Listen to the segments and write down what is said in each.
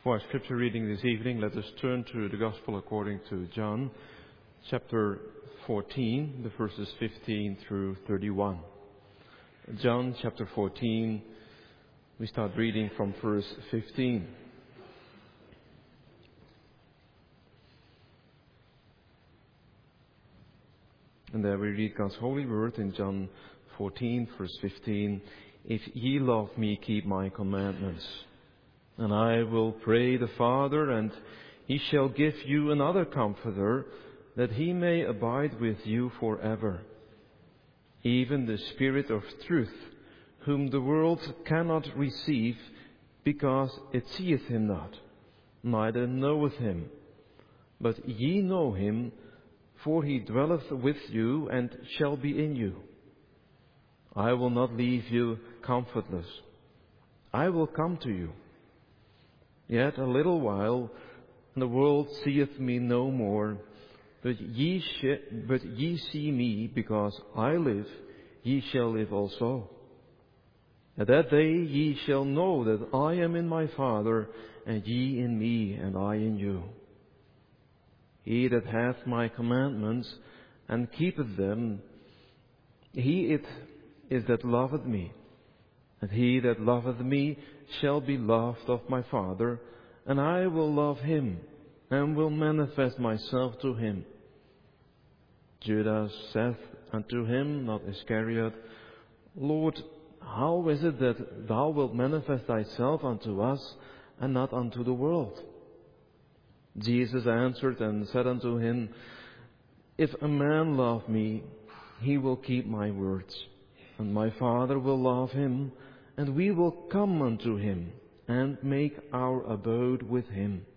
For our scripture reading this evening, let us turn to the Gospel according to John, chapter 14, the verses 15 through 31. John chapter 14, we start reading from verse 15. And there we read God's holy word in John 14, verse 15. If ye love me, keep my commandments. And I will pray the Father, and he shall give you another Comforter, that he may abide with you forever. Even the Spirit of truth, whom the world cannot receive, because it seeth him not, neither knoweth him. But ye know him, for he dwelleth with you, and shall be in you. I will not leave you comfortless. I will come to you. Yet a little while, and the world seeth me no more, but ye see me, because I live, ye shall live also. At that day ye shall know that I am in my Father, and ye in me, and I in you. He that hath my commandments, and keepeth them, he it is that loveth me. And he that loveth me shall be loved of my Father, and I will love him, and will manifest myself to him. Judas saith unto him, not Iscariot, Lord, how is it that thou wilt manifest thyself unto us, and not unto the world? Jesus answered and said unto him, If a man love me, he will keep my words, and my Father will love him, and we will come unto him, and make our abode with him.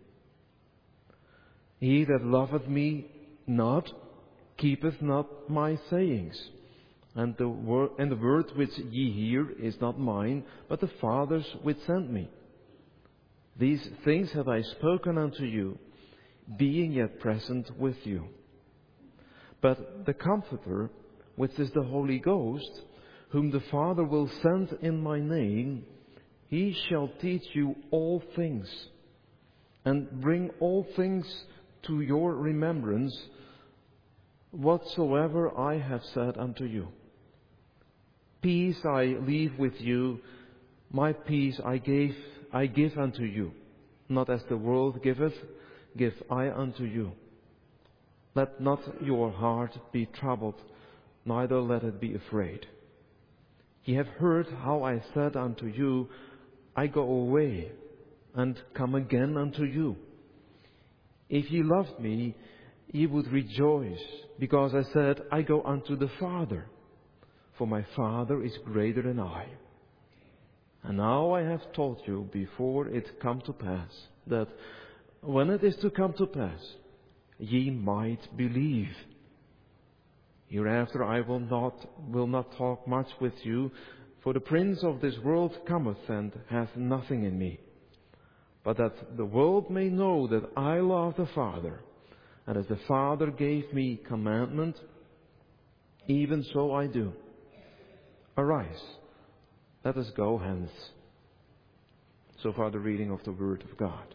He that loveth me not, keepeth not my sayings, and the word which ye hear is not mine, but the Father's which sent me. These things have I spoken unto you, being yet present with you. But the Comforter, which is the Holy Ghost, whom the Father will send in my name, he shall teach you all things, and bring all things to your remembrance, whatsoever I have said unto you. Peace I leave with you, my peace I give unto you. Not as the world giveth, give I unto you. Let not your heart be troubled, neither let it be afraid. Ye have heard how I said unto you, I go away, and come again unto you. If ye loved me, ye would rejoice, because I said, I go unto the Father, for my Father is greater than I. And now I have told you before it come to pass, that when it is to come to pass, ye might believe. Hereafter I will not talk much with you, for the prince of this world cometh and hath nothing in me. But that the world may know that I love the Father, and as the Father gave me commandment, even so I do. Arise, let us go hence. So far the reading of the Word of God.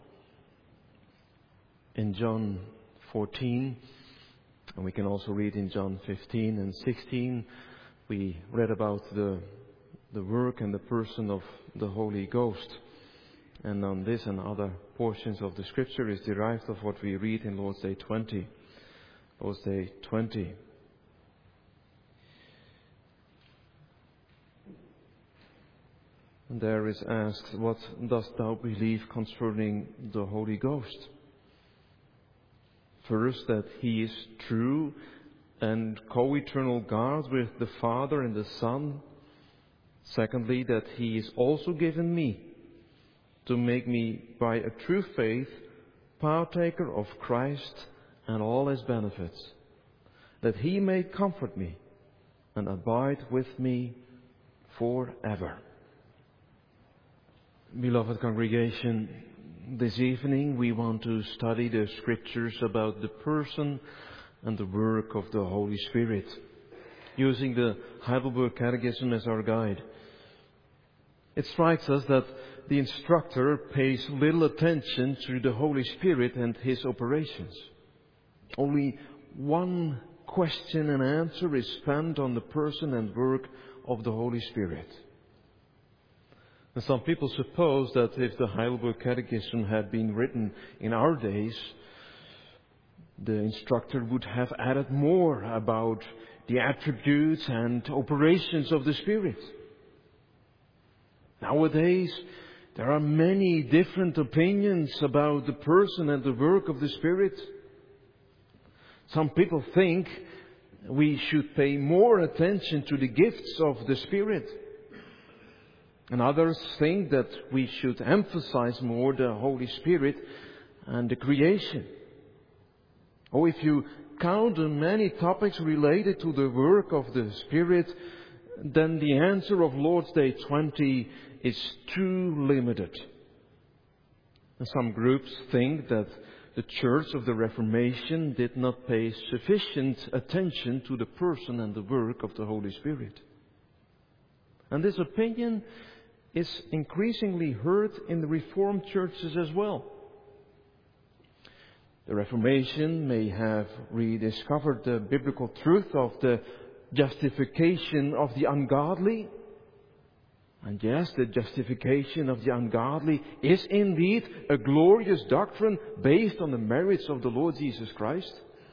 In John 14, and we can also read in John 15 and 16, we read about the work and the person of the Holy Ghost. And on this and other portions of the Scripture is derived of what we read in Lord's Day 20. Lord's Day 20. And there is asked, what dost thou believe concerning the Holy Ghost? First, that he is true and co-eternal God with the Father and the Son. Secondly, that he is also given me to make me by a true faith partaker of Christ and all his benefits, that he may comfort me and abide with me forever. Beloved congregation, this evening we want to study the Scriptures about the person and the work of the Holy Spirit, using the Heidelberg Catechism as our guide. It strikes us that the instructor pays little attention to the Holy Spirit and His operations. Only one question and answer is spent on the person and work of the Holy Spirit. And some people suppose that if the Heidelberg Catechism had been written in our days, the instructor would have added more about the attributes and operations of the Spirit. Nowadays, there are many different opinions about the person and the work of the Spirit. Some people think we should pay more attention to the gifts of the Spirit. And others think that we should emphasize more the Holy Spirit and the creation. Or if you count the many topics related to the work of the Spirit, then the answer of Lord's Day 20 is too limited. And some groups think that the Church of the Reformation did not pay sufficient attention to the person and the work of the Holy Spirit. And this opinion is increasingly heard in the Reformed churches as well. The Reformation may have rediscovered the biblical truth of the justification of the ungodly. And yes, the justification of the ungodly is indeed a glorious doctrine based on the merits of the Lord Jesus Christ.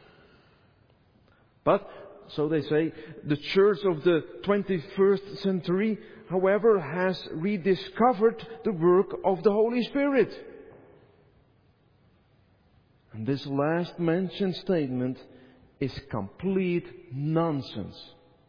But, so they say, the church of the 21st century, however, has rediscovered the work of the Holy Spirit. And this last mentioned statement is complete nonsense.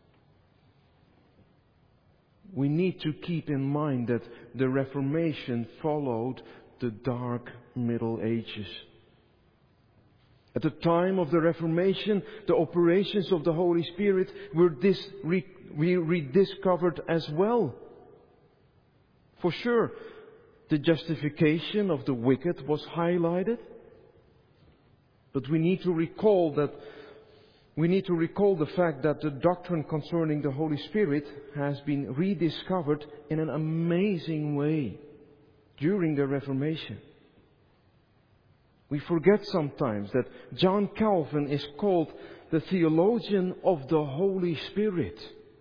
We need to keep in mind that the Reformation followed the dark Middle Ages. At the time of the Reformation, the operations of the Holy Spirit were rediscovered as well. For sure, the justification of the wicked was highlighted. But we need to recall the fact that the doctrine concerning the Holy Spirit has been rediscovered in an amazing way during the Reformation. We forget sometimes that John Calvin is called the theologian of the Holy Spirit.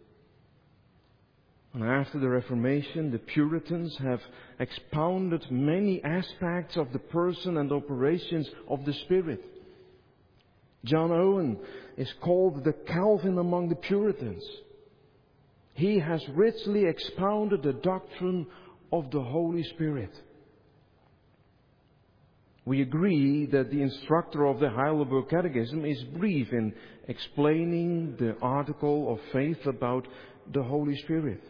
And after the Reformation, the Puritans have expounded many aspects of the person and operations of the Spirit. John Owen is called the Calvin among the Puritans. He has richly expounded the doctrine of the Holy Spirit. We agree that the instructor of the Heidelberg Catechism is brief in explaining the article of faith about the Holy Spirit.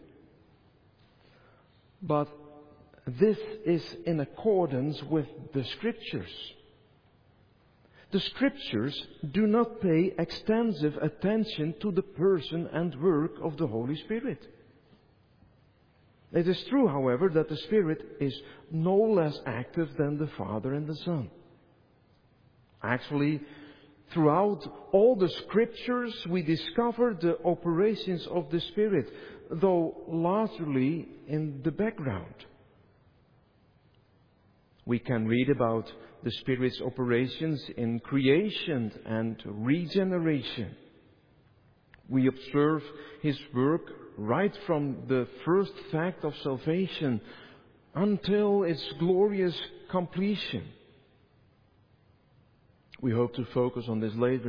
But this is in accordance with the Scriptures. The Scriptures do not pay extensive attention to the person and work of the Holy Spirit. It is true, however, that the Spirit is no less active than the Father and the Son. Actually, throughout all the Scriptures we discover the operations of the Spirit, though largely in the background. We can read about the Spirit's operations in creation and regeneration. We observe His work right from the first fact of salvation until its glorious completion. We hope to focus on this later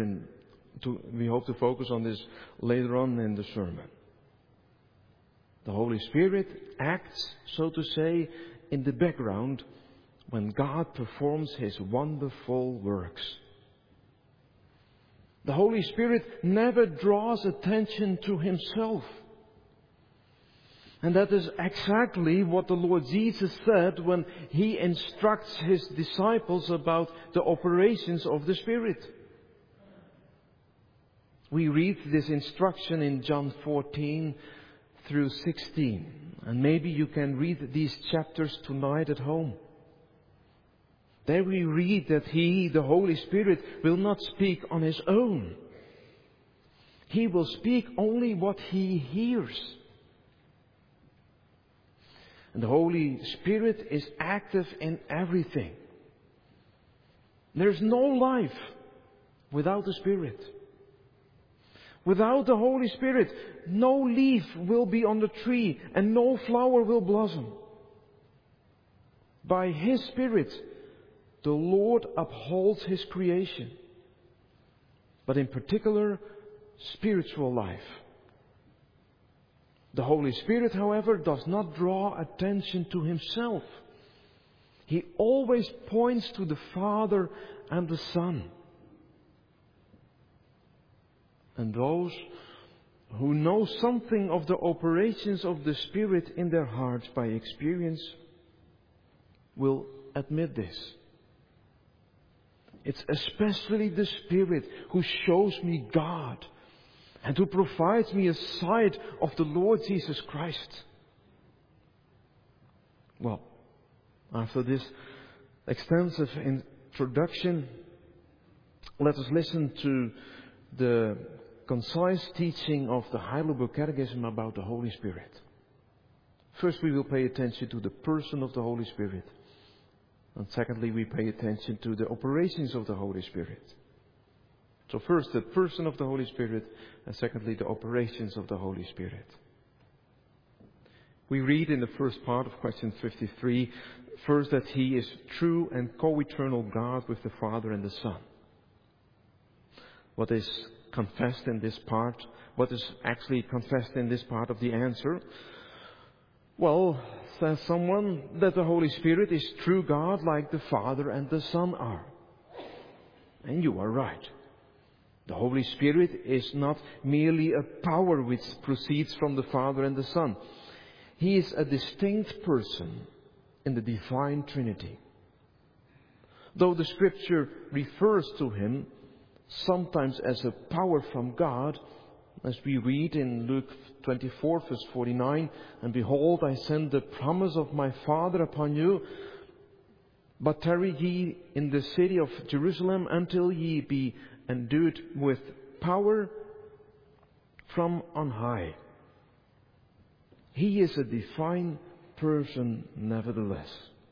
on in the sermon. The Holy Spirit acts, so to say, in the background when God performs His wonderful works. The Holy Spirit never draws attention to Himself. And that is exactly what the Lord Jesus said when He instructs His disciples about the operations of the Spirit. We read this instruction in John 14 through 16. And maybe you can read these chapters tonight at home. There we read that He, the Holy Spirit, will not speak on His own. He will speak only what He hears. And the Holy Spirit is active in everything. There's no life without the Spirit. Without the Holy Spirit, no leaf will be on the tree and no flower will blossom. By His Spirit, the Lord upholds His creation. But in particular, spiritual life. The Holy Spirit, however, does not draw attention to Himself. He always points to the Father and the Son. And those who know something of the operations of the Spirit in their hearts by experience will admit this. It's especially the Spirit who shows me God and who provides me a sight of the Lord Jesus Christ. Well, after this extensive introduction, let us listen to the concise teaching of the Heidelberg Catechism about the Holy Spirit. First, we will pay attention to the person of the Holy Spirit. And secondly, we pay attention to the operations of the Holy Spirit. So first, the person of the Holy Spirit, and secondly, the operations of the Holy Spirit. We read in the first part of question 53, first that He is true and co-eternal God with the Father and the Son. What is confessed in this part? What is actually confessed in this part of the answer? Well, says someone, that the Holy Spirit is true God like the Father and the Son are. And you are right. The Holy Spirit is not merely a power which proceeds from the Father and the Son. He is a distinct person in the divine Trinity. Though the Scripture refers to Him sometimes as a power from God, as we read in Luke 24, verse 49, and behold, I send the promise of my Father upon you, but tarry ye in the city of Jerusalem until ye be endued with power from on high. He is a divine person nevertheless.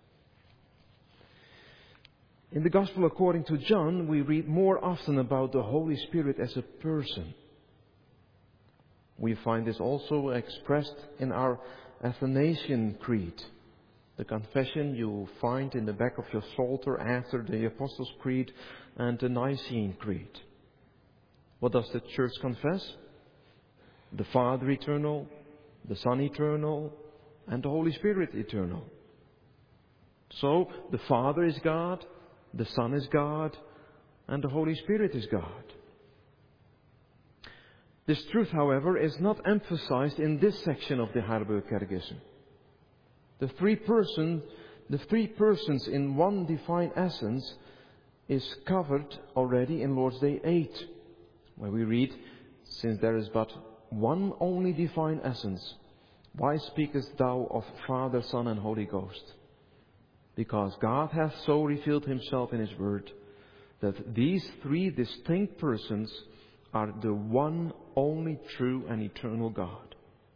In the Gospel according to John, we read more often about the Holy Spirit as a person. We find this also expressed in our Athanasian Creed, the confession you find in the back of your psalter after the Apostles' Creed and the Nicene Creed. What does the Church confess? The Father eternal, the Son eternal, and the Holy Spirit eternal. So, the Father is God, the Son is God, and the Holy Spirit is God. This truth, however, is not emphasized in this section of the Heidelberg Catechism. The three persons in one divine essence is covered already in Lord's Day 8, where we read, since there is but one only divine essence, why speakest thou of Father, Son, and Holy Ghost? Because God hath so revealed Himself in His Word, that these three distinct persons are the one only true and eternal God.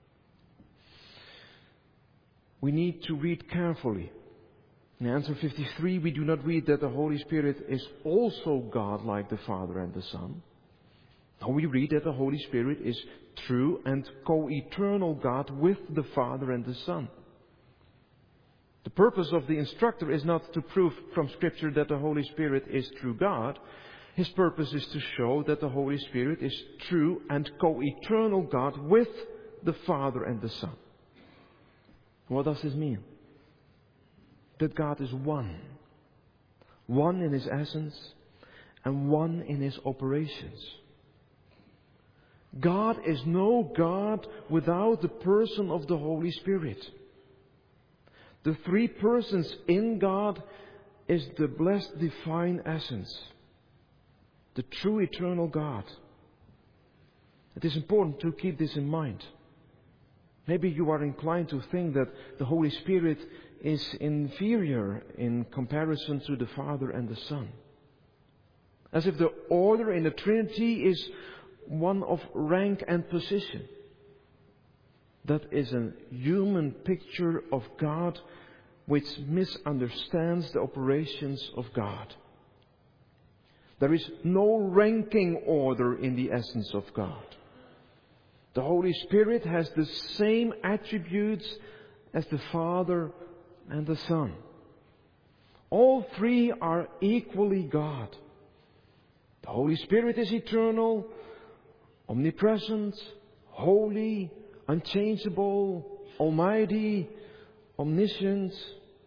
We need to read carefully. In answer 53, we do not read that the Holy Spirit is also God like the Father and the Son. No, we read that the Holy Spirit is true and co-eternal God with the Father and the Son. The purpose of the instructor is not to prove from Scripture that the Holy Spirit is true God. His purpose is to show that the Holy Spirit is true and co-eternal God with the Father and the Son. What does this mean? That God is one. One in His essence and one in His operations. God is no God without the person of the Holy Spirit. The three persons in God is the blessed divine essence. The true eternal God. It is important to keep this in mind. Maybe you are inclined to think that the Holy Spirit is inferior in comparison to the Father and the Son. As if the order in the Trinity is one of rank and position. that is a human picture of God which misunderstands the operations of God. There is no ranking order in the essence of God. The Holy Spirit has the same attributes as the Father and the Son. All three are equally God. The Holy Spirit is eternal, omnipresent, holy, unchangeable, almighty, omniscient.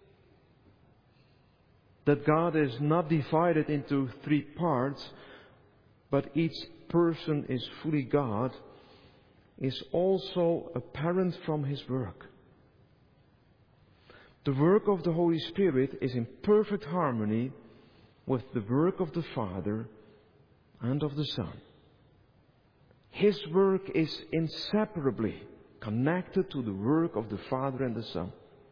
That God is not divided into three parts, but each person is fully God, is also apparent from His work. The work of the Holy Spirit is in perfect harmony with the work of the Father and of the Son. His work is inseparably connected to the work of the Father and the Son.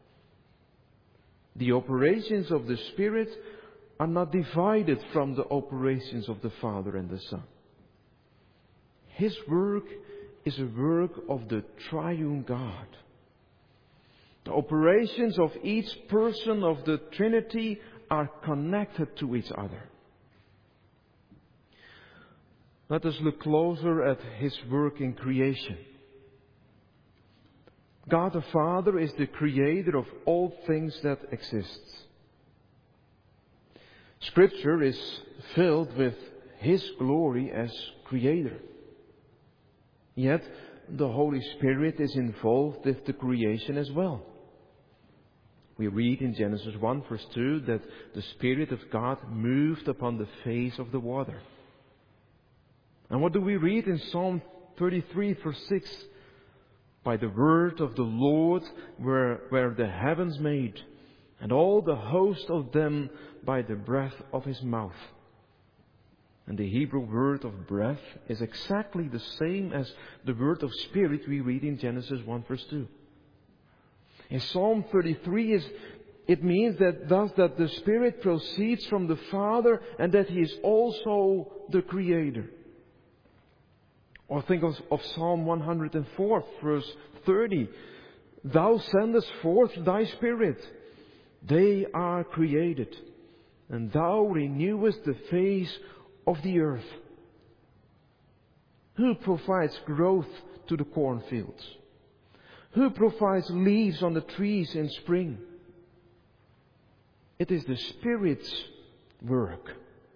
The operations of the Spirit are not divided from the operations of the Father and the Son. His work is a work of the triune God. The operations of each person of the Trinity are connected to each other. Let us look closer at His work in creation. God the Father is the creator of all things that exist. Scripture is filled with His glory as creator. Yet the Holy Spirit is involved with the creation as well. We read in Genesis 1 verse 2 that the Spirit of God moved upon the face of the water. And what do we read in Psalm 33 verse 6? By the word of the Lord were the heavens made, and all the host of them by the breath of His mouth. And the Hebrew word of breath is exactly the same as the word of spirit we read in Genesis 1 verse 2. In Psalm 33 it means that the Spirit proceeds from the Father and that He is also the Creator. Or think of Psalm 104 verse 30. Thou sendest forth Thy Spirit. They are created. And Thou renewest the face of the earth. Who provides growth to the cornfields? Who provides leaves on the trees in spring? It is the Spirit's work.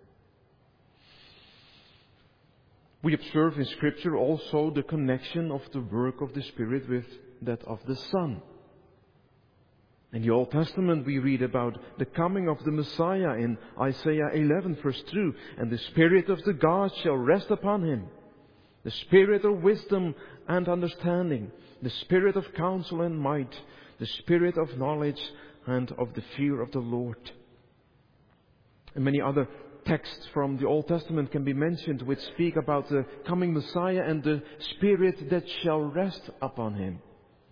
We observe in Scripture also the connection of the work of the Spirit with that of the Son. In the Old Testament we read about the coming of the Messiah in Isaiah 11 verse 2. And the Spirit of the God shall rest upon Him. The Spirit of wisdom and understanding. The Spirit of counsel and might. The Spirit of knowledge and of the fear of the Lord. And many other texts from the Old Testament can be mentioned which speak about the coming Messiah and the Spirit that shall rest upon Him.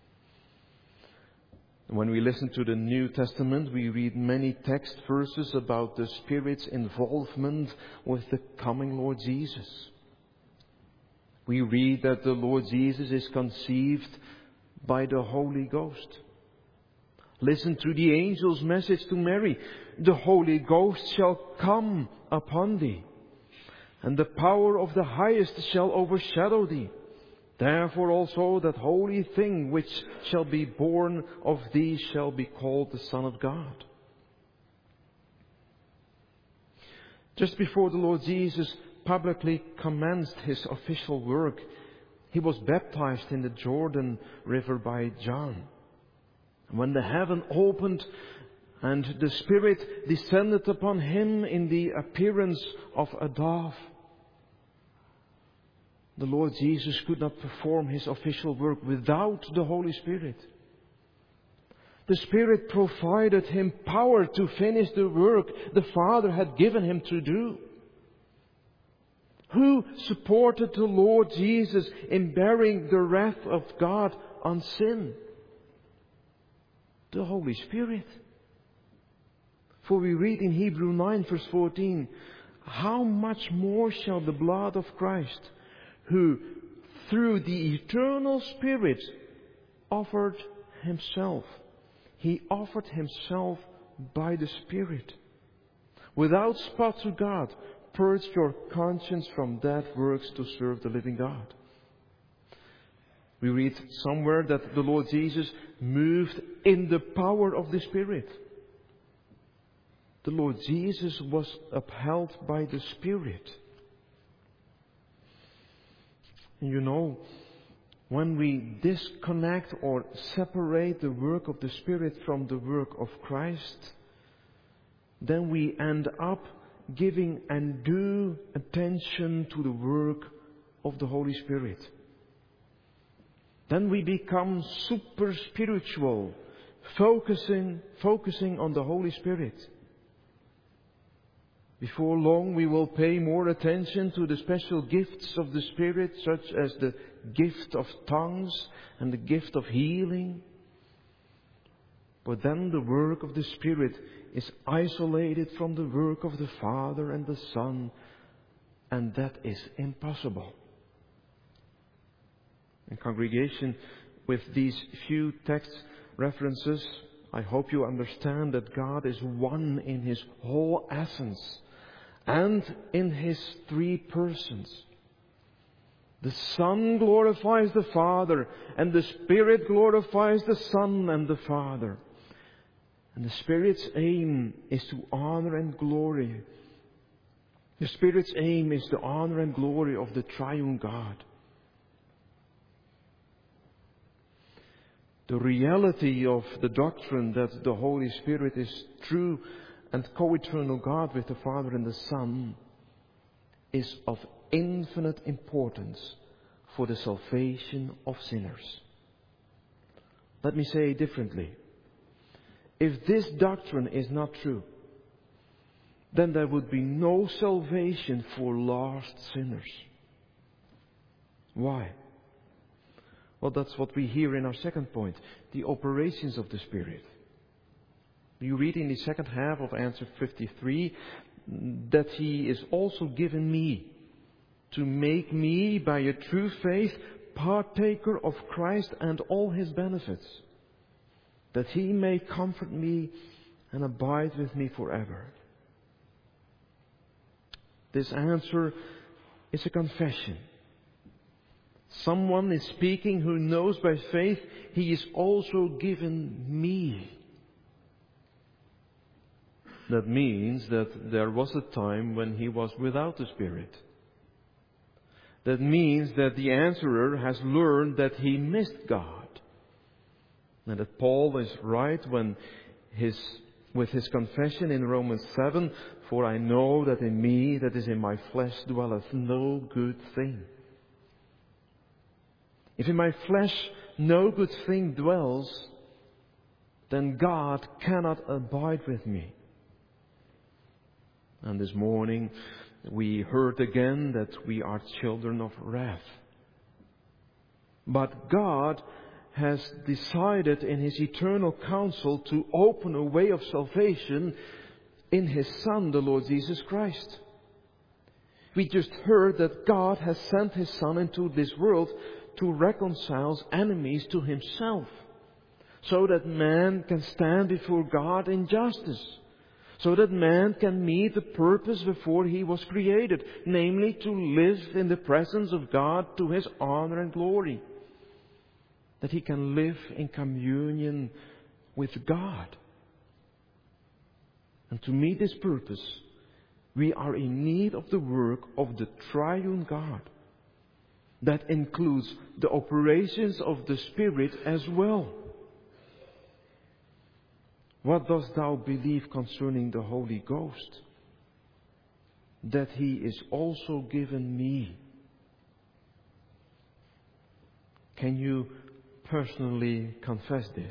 When we listen to the New Testament, we read many text verses about the Spirit's involvement with the coming Lord Jesus. We read that the Lord Jesus is conceived by the Holy Ghost. Listen to the angel's message to Mary. The Holy Ghost shall come upon thee, and the power of the Highest shall overshadow thee. Therefore also that holy thing which shall be born of thee shall be called the Son of God. Just before the Lord Jesus publicly commenced His official work, He was baptized in the Jordan River by John. When the heaven opened and the Spirit descended upon Him in the appearance of a dove, the Lord Jesus could not perform His official work without the Holy Spirit. The Spirit provided Him power to finish the work the Father had given Him to do. Who supported the Lord Jesus in bearing the wrath of God on sin? The Holy Spirit. For we read in Hebrew 9 verse 14, how much more shall the blood of Christ, who through the eternal Spirit offered Himself. He offered Himself by the Spirit. Without spot to God, purge your conscience from dead works to serve the living God. We read somewhere that the Lord Jesus moved in the power of the Spirit. The Lord Jesus was upheld by the Spirit. And you know, when we disconnect or separate the work of the Spirit from the work of Christ, then we end up giving undue attention to the work of the Holy Spirit. Then we become super spiritual, focusing on the Holy Spirit. Before long we will pay more attention to the special gifts of the Spirit, such as the gift of tongues and the gift of healing. But then the work of the Spirit is isolated from the work of the Father and the Son, and that is impossible. In congregation, with these few text references, I hope you understand that God is one in His whole essence and in His three persons. The Son glorifies the Father, and the Spirit glorifies the Son and the Father. And the Spirit's aim is to honor and glory. The Spirit's aim is the honor and glory of the triune God. The reality of the doctrine that the Holy Spirit is true and co-eternal God with the Father and the Son is of infinite importance for the salvation of sinners. Let me say it differently. If this doctrine is not true, then there would be no salvation for lost sinners. Why? Well, that's what we hear in our second point, the operations of the Spirit. You read in the second half of answer 53 that He is also given me to make me, by a true faith, partaker of Christ and all His benefits, that He may comfort me and abide with me forever. This answer is a confession. Someone is speaking who knows by faith He is also given me. That means that there was a time when he was without the Spirit. That means that the answerer has learned that he missed God. And that Paul is right when with his confession in Romans 7, "For I know that in me, that is in my flesh, dwelleth no good thing." If in my flesh no good thing dwells, then God cannot abide with me. And this morning we heard again that we are children of wrath. But God has decided in His eternal counsel to open a way of salvation in His Son, the Lord Jesus Christ. We just heard that God has sent His Son into this world to reconcile enemies to Himself, so that man can stand before God in justice, so that man can meet the purpose before he was created, namely to live in the presence of God to His honor and glory, that he can live in communion with God. And to meet this purpose, we are in need of the work of the triune God. That includes the operations of the Spirit as well. What dost thou believe concerning the Holy Ghost? That He is also given me. Can you personally confess this?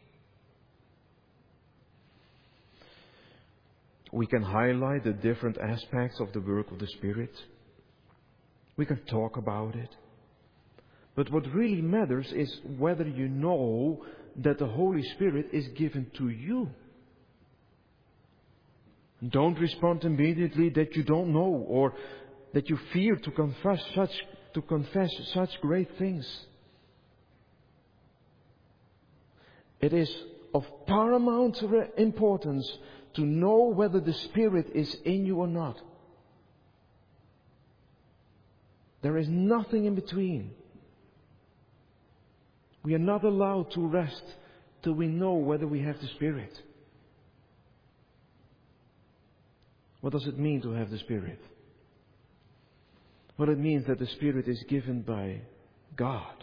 We can highlight the different aspects of the work of the Spirit. We can talk about it. But what really matters is whether you know that the Holy Spirit is given to you. Don't respond immediately that you don't know or that you fear to confess such great things. It is of paramount importance to know whether the Spirit is in you or not. There is nothing in between. We are not allowed to rest till we know whether we have the Spirit. What does it mean to have the Spirit? Well, it means that the Spirit is given by God.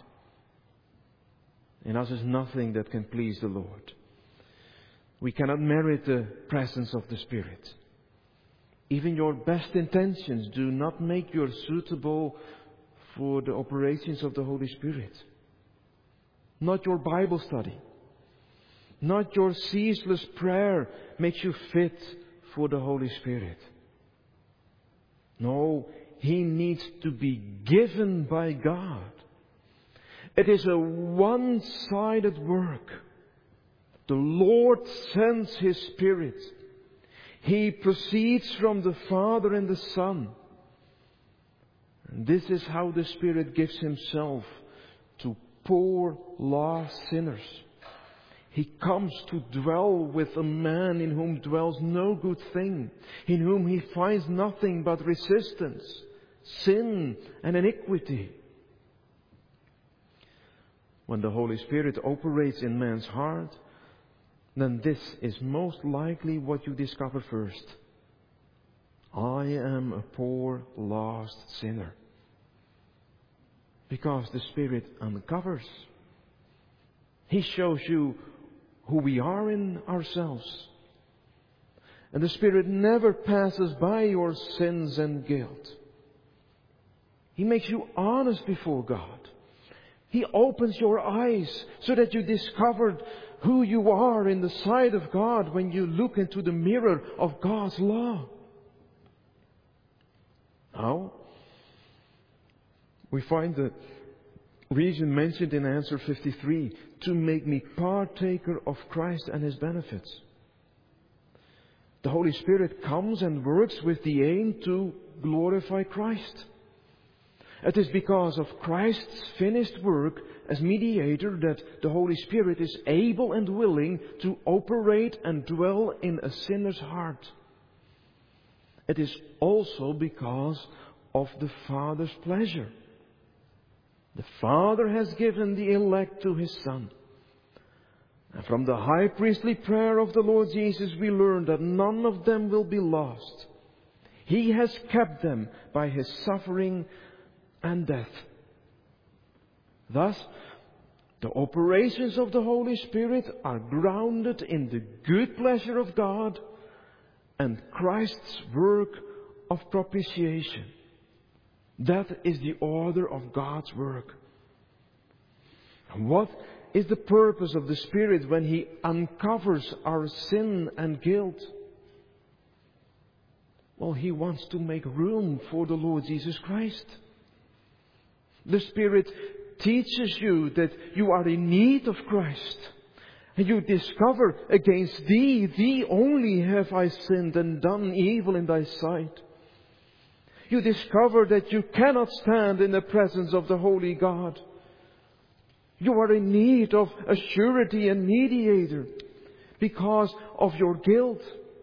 In us is nothing that can please the Lord. We cannot merit the presence of the Spirit. Even your best intentions do not make you suitable for the operations of the Holy Spirit. Not your Bible study, not your ceaseless prayer makes you fit for the Holy Spirit. No, He needs to be given by God. It is a one-sided work. The Lord sends His Spirit. He proceeds from the Father and the Son. And this is how the Spirit gives Himself to poor, lost sinners. He comes to dwell with a man in whom dwells no good thing, in whom he finds nothing but resistance, sin and iniquity. When the Holy Spirit operates in man's heart, then this is most likely what you discover first. I am a poor, lost sinner. Because the Spirit uncovers. He shows you who we are in ourselves. And the Spirit never passes by your sins and guilt. He makes you honest before God. He opens your eyes so that you discover who you are in the sight of God when you look into the mirror of God's law. Now, we find the reason mentioned in answer 53, to make me partaker of Christ and His benefits. The Holy Spirit comes and works with the aim to glorify Christ. It is because of Christ's finished work as mediator that the Holy Spirit is able and willing to operate and dwell in a sinner's heart. It is also because of the Father's pleasure. The Father has given the elect to His Son. And from the high priestly prayer of the Lord Jesus we learn that none of them will be lost. He has kept them by His suffering and death. Thus, the operations of the Holy Spirit are grounded in the good pleasure of God and Christ's work of propitiation. That is the order of God's work. And what is the purpose of the Spirit when He uncovers our sin and guilt? Well, He wants to make room for the Lord Jesus Christ. The Spirit teaches you that you are in need of Christ. And you discover, against Thee only have I sinned and done evil in Thy sight. You discover that you cannot stand in the presence of the Holy God. You are in need of a surety and mediator because of your guilt.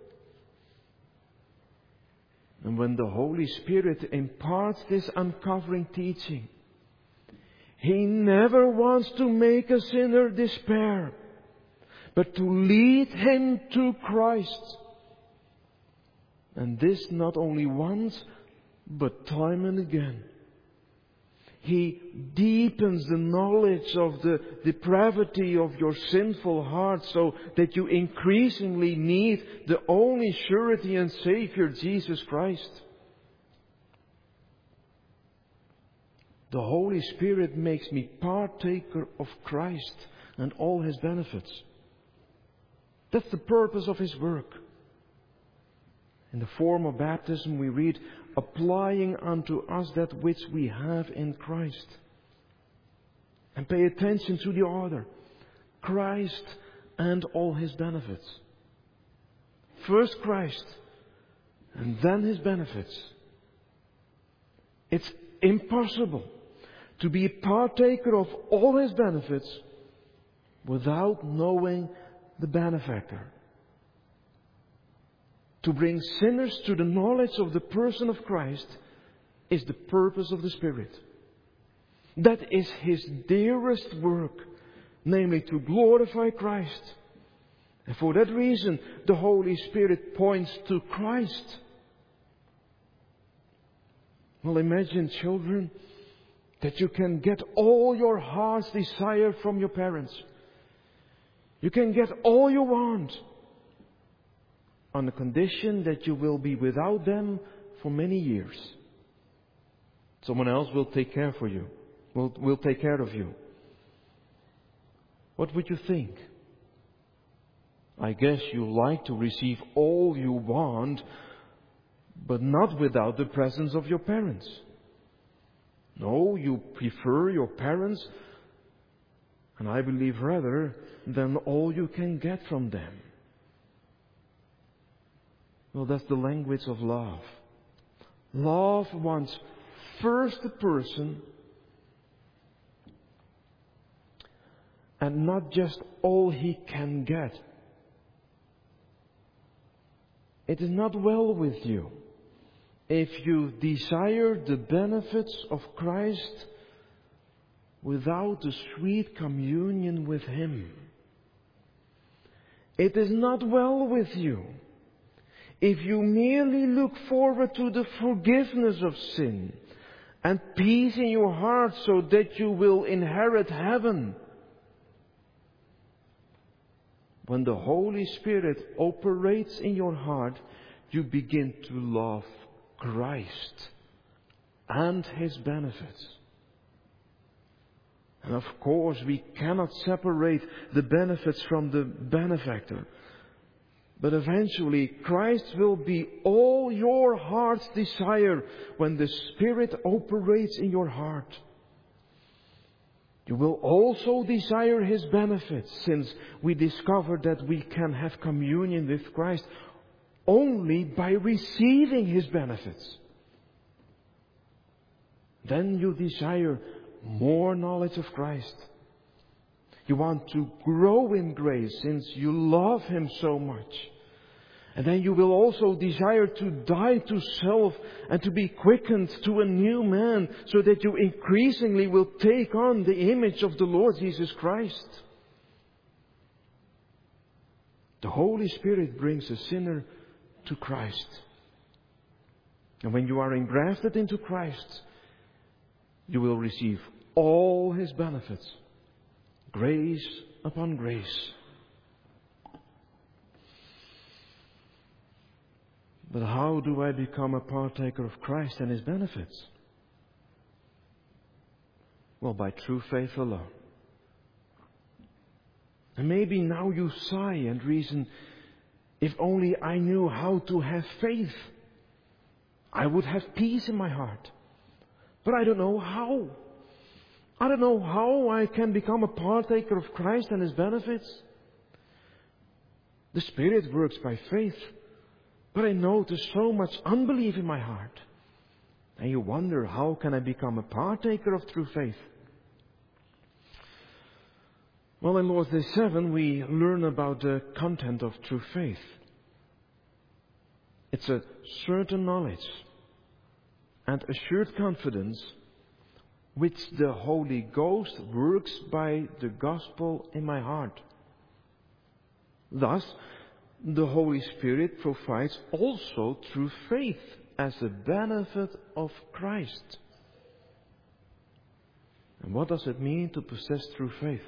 And when the Holy Spirit imparts this uncovering teaching, He never wants to make a sinner despair, but to lead him to Christ. And this not only once, but time and again. He deepens the knowledge of the depravity of your sinful heart so that you increasingly need the only surety and Savior, Jesus Christ. The Holy Spirit makes me partaker of Christ and all His benefits. That's the purpose of His work. In the form of baptism we read, applying unto us that which we have in Christ. And pay attention to the order. Christ and all His benefits. First Christ and then His benefits. It's impossible to be a partaker of all His benefits without knowing the benefactor. To bring sinners to the knowledge of the person of Christ is the purpose of the Spirit. That is His dearest work, namely to glorify Christ. And for that reason, the Holy Spirit points to Christ. Well, imagine, children, that you can get all your heart's desire from your parents. You can get all you want, on the condition that you will be without them for many years. Someone else will take care for you, will take care of you. What would you think? I guess you like to receive all you want, but not without the presence of your parents. No, you prefer your parents, and I believe rather than all you can get from them. Well, that's the language of love. Love wants first the person and not just all he can get. It is not well with you if you desire the benefits of Christ without the sweet communion with Him. It is not well with you if you merely look forward to the forgiveness of sin and peace in your heart so that you will inherit heaven. When the Holy Spirit operates in your heart, you begin to love Christ and His benefits. And of course, we cannot separate the benefits from the benefactor. But eventually, Christ will be all your heart's desire when the Spirit operates in your heart. You will also desire His benefits, since we discovered that we can have communion with Christ only by receiving His benefits. Then you desire more knowledge of Christ. You want to grow in grace since you love Him so much. And then you will also desire to die to self and to be quickened to a new man, so that you increasingly will take on the image of the Lord Jesus Christ. The Holy Spirit brings a sinner to Christ. And when you are engrafted into Christ, you will receive all His benefits, grace upon grace. But how do I become a partaker of Christ and His benefits? Well, by true faith alone. And maybe now you sigh and reason, if only I knew how to have faith, I would have peace in my heart. But I don't know how. I don't know how I can become a partaker of Christ and His benefits. The Spirit works by faith. But I notice so much unbelief in my heart. And you wonder, how can I become a partaker of true faith? Well, in Lord's Day 7, we learn about the content of true faith. It's a certain knowledge and assured confidence which the Holy Ghost works by the gospel in my heart. Thus, the Holy Spirit provides also true faith as a benefit of Christ. And what does it mean to possess true faith?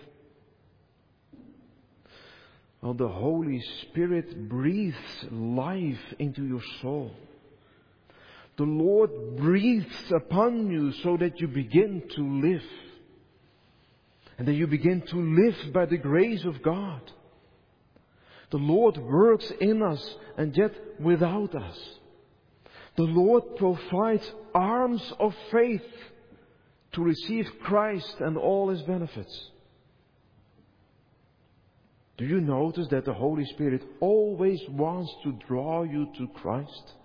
Well, the Holy Spirit breathes life into your soul. The Lord breathes upon you so that you begin to live. And then you begin to live by the grace of God. The Lord works in us and yet without us. The Lord provides arms of faith to receive Christ and all His benefits. Do you notice that the Holy Spirit always wants to draw you to Christ?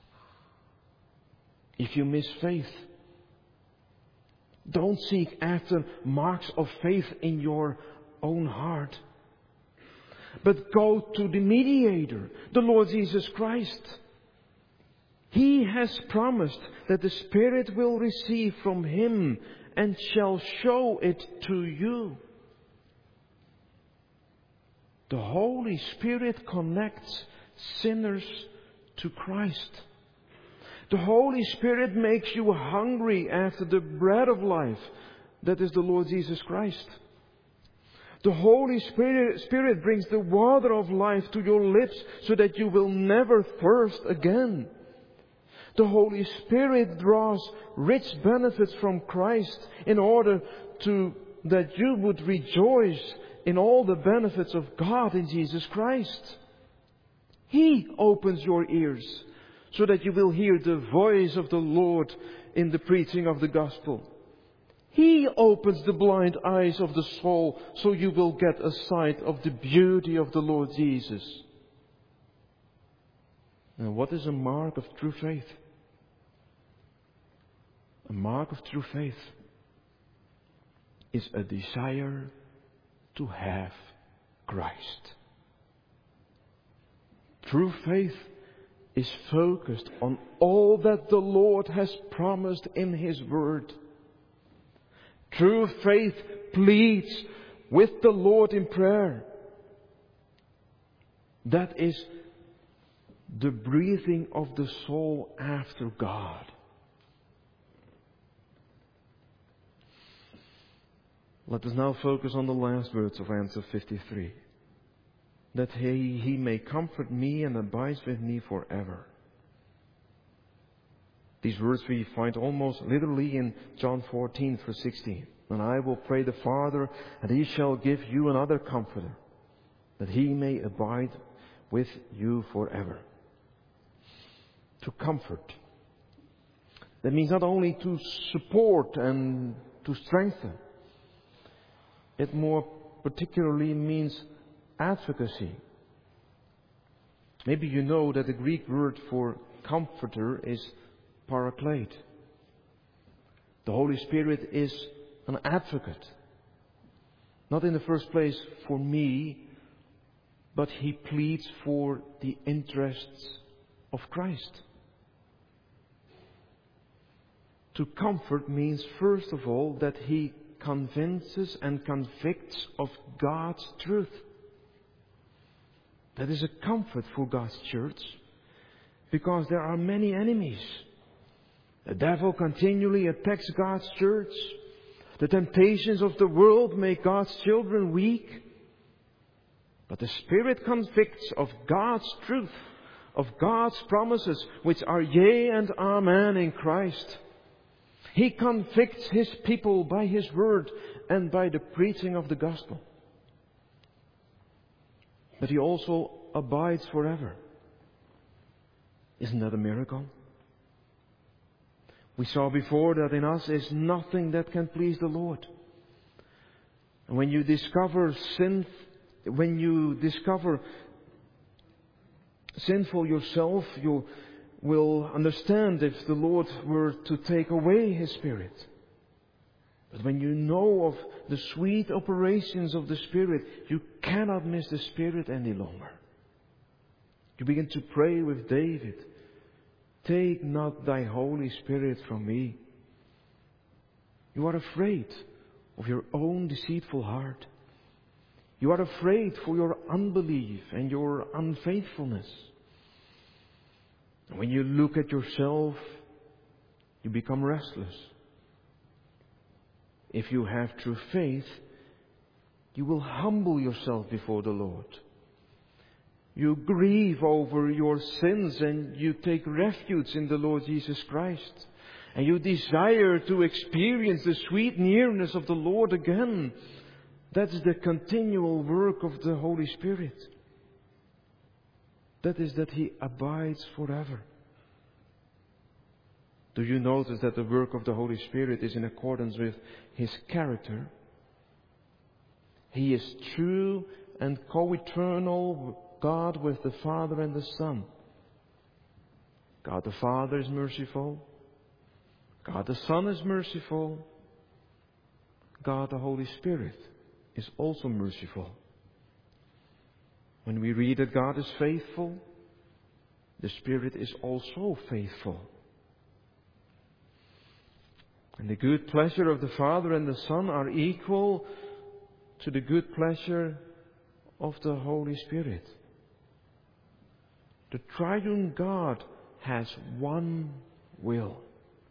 If you miss faith, don't seek after marks of faith in your own heart. But go to the mediator, the Lord Jesus Christ. He has promised that the Spirit will receive from Him and shall show it to you. The Holy Spirit connects sinners to Christ. The Holy Spirit makes you hungry after the bread of life, that is the Lord Jesus Christ. The Holy Spirit brings the water of life to your lips so that you will never thirst again. The Holy Spirit draws rich benefits from Christ in order that you would rejoice in all the benefits of God in Jesus Christ. He opens your ears so that you will hear the voice of the Lord in the preaching of the gospel. He opens the blind eyes of the soul so you will get a sight of the beauty of the Lord Jesus. And what is a mark of true faith? A mark of true faith is a desire to have Christ. True faith is focused on all that the Lord has promised in His Word. True faith pleads with the Lord in prayer. That is the breathing of the soul after God. Let us now focus on the last words of answer 53. That he may comfort me and abides with me forever. These words we find almost literally in John 14, verse 16. And I will pray the Father, and He shall give you another Comforter, that He may abide with you forever. To comfort. That means not only to support and to strengthen. It more particularly means advocacy. Maybe you know that the Greek word for comforter is paraclete. The Holy Spirit is an advocate. Not in the first place for me, but He pleads for the interests of Christ. To comfort means first of all that He convinces and convicts of God's truth. That is a comfort for God's church, because there are many enemies. The devil continually attacks God's church. The temptations of the world make God's children weak. But the Spirit convicts of God's truth, of God's promises, which are yea and amen in Christ. He convicts His people by His word and by the preaching of the gospel. But He also abides forever. Isn't that a miracle? We saw before that in us is nothing that can please the Lord. And when you discover sinful yourself, you will understand if the Lord were to take away His Spirit. But when you know of the sweet operations of the Spirit, you cannot miss the Spirit any longer. You begin to pray with David, "Take not thy Holy Spirit from me." You are afraid of your own deceitful heart. You are afraid for your unbelief and your unfaithfulness. And when you look at yourself, you become restless. If you have true faith, you will humble yourself before the Lord. You grieve over your sins and you take refuge in the Lord Jesus Christ. And you desire to experience the sweet nearness of the Lord again. That's the continual work of the Holy Spirit. That is that He abides forever. Do you notice that the work of the Holy Spirit is in accordance with His character? He is true and co-eternal God with the Father and the Son. God the Father is merciful. God the Son is merciful. God the Holy Spirit is also merciful. When we read that God is faithful, the Spirit is also faithful. And the good pleasure of the Father and the Son are equal to the good pleasure of the Holy Spirit. The triune God has one will.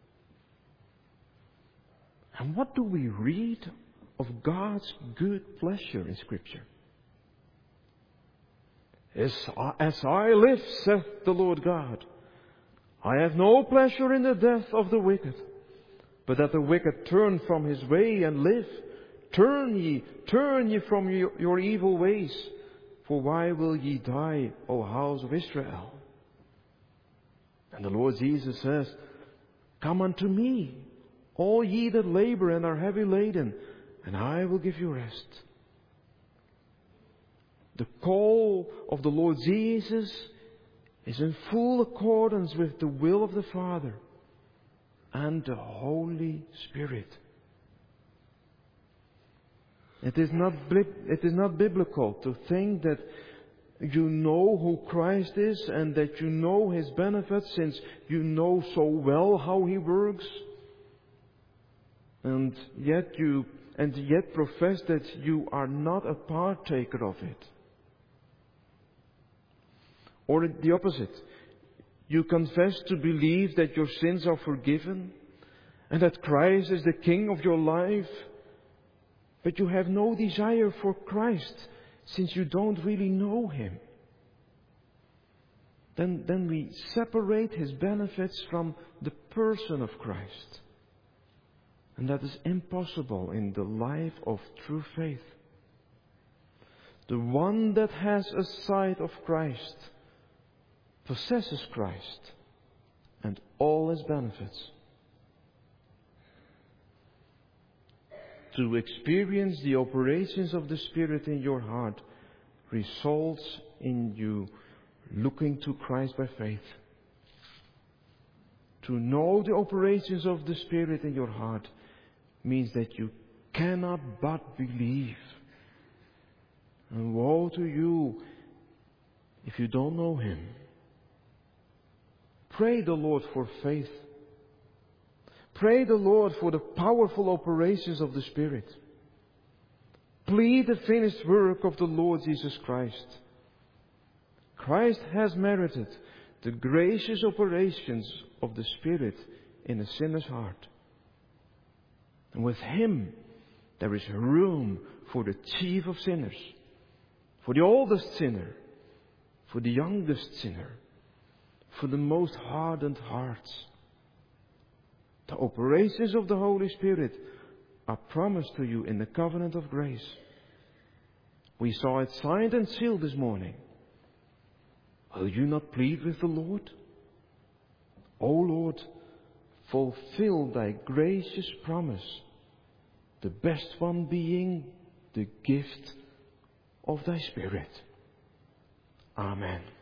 And what do we read of God's good pleasure in Scripture? As I live, saith the Lord God, I have no pleasure in the death of the wicked, but that the wicked turn from his way and live. Turn ye from your evil ways, for why will ye die, O house of Israel? And the Lord Jesus says, Come unto me, all ye that labor and are heavy laden, and I will give you rest. The call of the Lord Jesus is in full accordance with the will of the Father and the Holy Spirit. It is not biblical to think that you know who Christ is and that you know His benefits since you know so well how He works, and yet profess that you are not a partaker of it. Or the opposite. You confess to believe that your sins are forgiven and that Christ is the King of your life, but you have no desire for Christ since you don't really know Him. Then we separate His benefits from the person of Christ. And that is impossible in the life of true faith. The one that has a sight of Christ possesses Christ and all His benefits. To experience the operations of the Spirit in your heart results in you looking to Christ by faith. To know the operations of the Spirit in your heart means that you cannot but believe. And woe to you if you don't know Him. Pray the Lord for faith. Pray the Lord for the powerful operations of the Spirit. Plead the finished work of the Lord Jesus Christ. Christ has merited the gracious operations of the Spirit in a sinner's heart. And with Him there is room for the chief of sinners, for the oldest sinner, for the youngest sinner, for the most hardened hearts. The operations of the Holy Spirit are promised to you in the covenant of grace. We saw it signed and sealed this morning. Will you not plead with the Lord? O Lord, fulfill Thy gracious promise, the best one being the gift of Thy Spirit. Amen.